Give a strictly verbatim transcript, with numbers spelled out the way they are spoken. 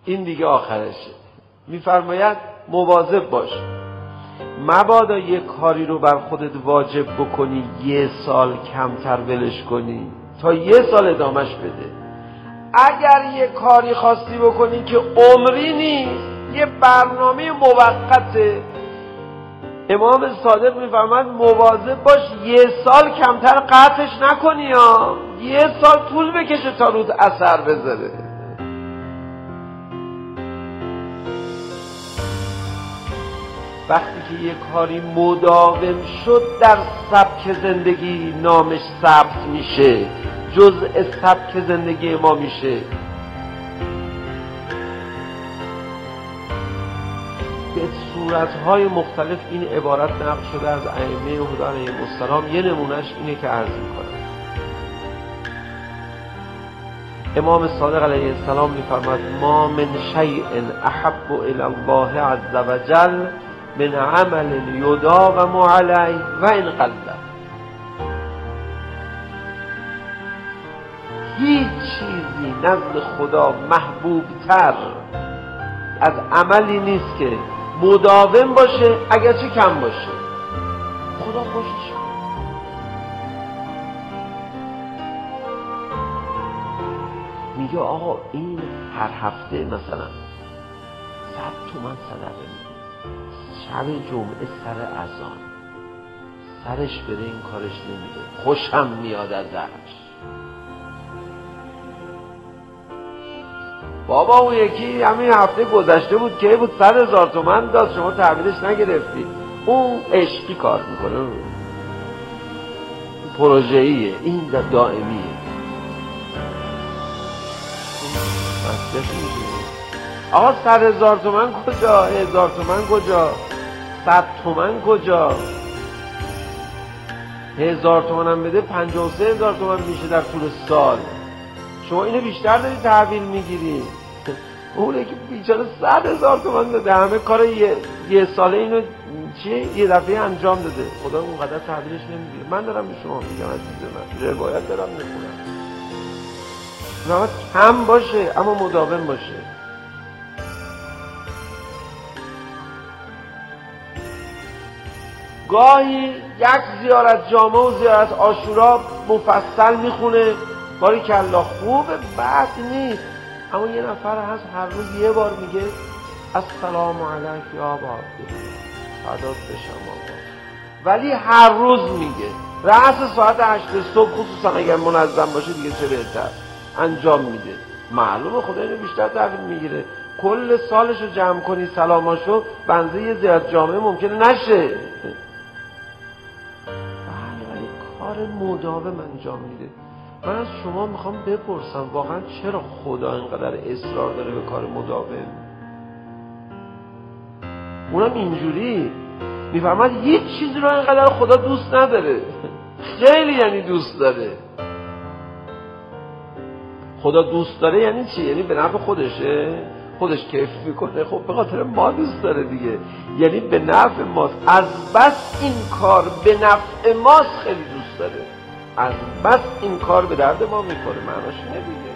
این دیگه آخرشه. میفرماید مواظب باش، مبادا یک کاری رو بر خودت واجب بکنی یه سال کمتر ولش کنی تا یه سال ادامش بده. اگر یه کاری خواستی بکنی که عمری نیست، یه برنامه موقته، امام صادق میفرماید مواظب باش یه سال کمتر قطعش نکنی ها، یه سال طول بکشه تا رود اثر بذاره. وقتی که یه کاری مداوم شد در سبک زندگی نامش ثبت میشه، جزء سبک زندگی ما میشه. به صورتهای مختلف این عبارت نقل شده از ائمه هدی علیهم السلام. یه نمونهش اینه که عرض میکنم. امام صادق علیه السلام میفرماد ما من شیء احب الی الله عز وجل من عمل یداوم علیه و ان قل. هیچ چیزی نزد خدا محبوب تر از عملی نیست که مداوم باشه اگرچه کم باشه. خدا خوشش میگه آقا این هر هفته مثلا صد تومن صدقه میده، شب جمعه سر اذان سرش بره این کارش نمیده، خوشم میاد ازش. بابا اون یکی همین هفته گذشته بود که بود صد هزار تومن داد شما تحویلش نگرفتی. اون عشقی کار میکنه، پروژه‌ایه، این دائمیه. آقا صد هزار تومن کجا؟ هزار تومن کجا؟ صد تومن کجا؟ هزار تومن هم بده پنجاه و سه هزار تومن میشه در طول سال. شما اینو بیشتر داری تحویل میگیری. اونه که بیچاره صد هزار تومن داده، همه کار یه, یه ساله اینو چیه یه دفعه انجام داده، خدا اونقدر تحویلش نمیگیره. من دارم به شما میگم عزیز من، روایت دارم میخونم. روایت کم باشه اما مداوم باشه. گاهی یک زیارت جامع و زیارت عاشورا مفصل میخونه، باریکالله خوبه، بد نیست، اما یه نفر هست هر روز یه بار میگه السلام علیک یا ابا عبدالله، فدات بشم آقا، ولی هر روز میگه. رأس ساعت هشت صبح خصوصا اگر منظم باشه دیگه چه بهتر انجام میده. معلومه خدا اینو بیشتر تحویل میگیره. کل سالشو جمع کنی سلاماشو بنزه یه زیارت جامعه ممکنه نشه. کار مداوم انجام میده. من از شما میخوام بپرسم واقعا چرا خدا اینقدر اصرار داره به کار مداوم؟ اونم اینجوری میفهمد هیچ چیزی رو اینقدر خدا دوست نداره. خیلی یعنی دوست داره. خدا دوست داره یعنی چی؟ یعنی به نفع خودشه، خودش کیف میکنه، خب به خاطر ما دوست داره دیگه، یعنی به نفع ماست. از بس این کار به نفع ماست خیلی دوست داره، از بس این کار به درد ما میخوره. معناش اینه دیگه.